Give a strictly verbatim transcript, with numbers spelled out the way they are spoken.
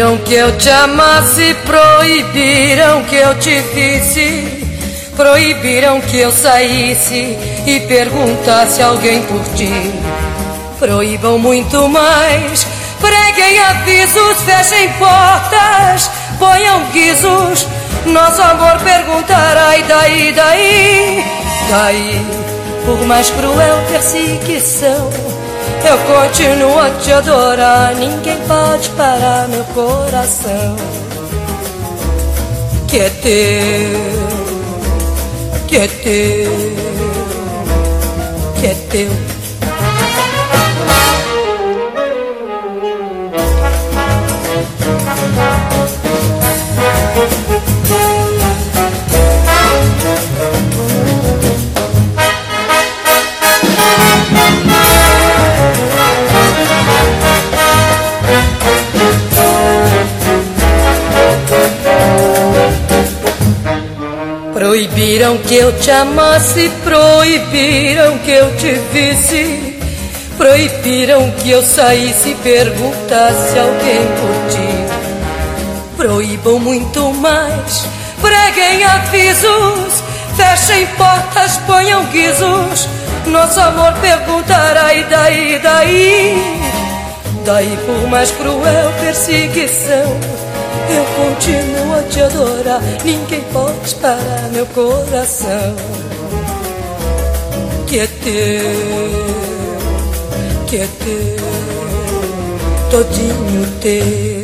Proibiram que eu te amasse, proibiram que eu te visse, proibiram que eu saísse e perguntasse alguém por ti. Proíbam muito mais, preguem avisos, fechem portas, ponham guizos, nosso amor perguntará e daí, daí, daí. Por mais cruel perseguição, eu continuo a te adorar, ninguém pode parar meu coração, que é teu, que é teu, que é teu. Proibiram que eu te amasse, proibiram que eu te visse, proibiram que eu saísse e perguntasse alguém por ti. Proíbam muito mais, preguem avisos, fechem portas, ponham guizos, nosso amor perguntará e daí, daí, daí. Por mais cruel perseguição, eu continuo a te adorar, ninguém pode parar meu coração, que é teu, que é teu, todinho teu.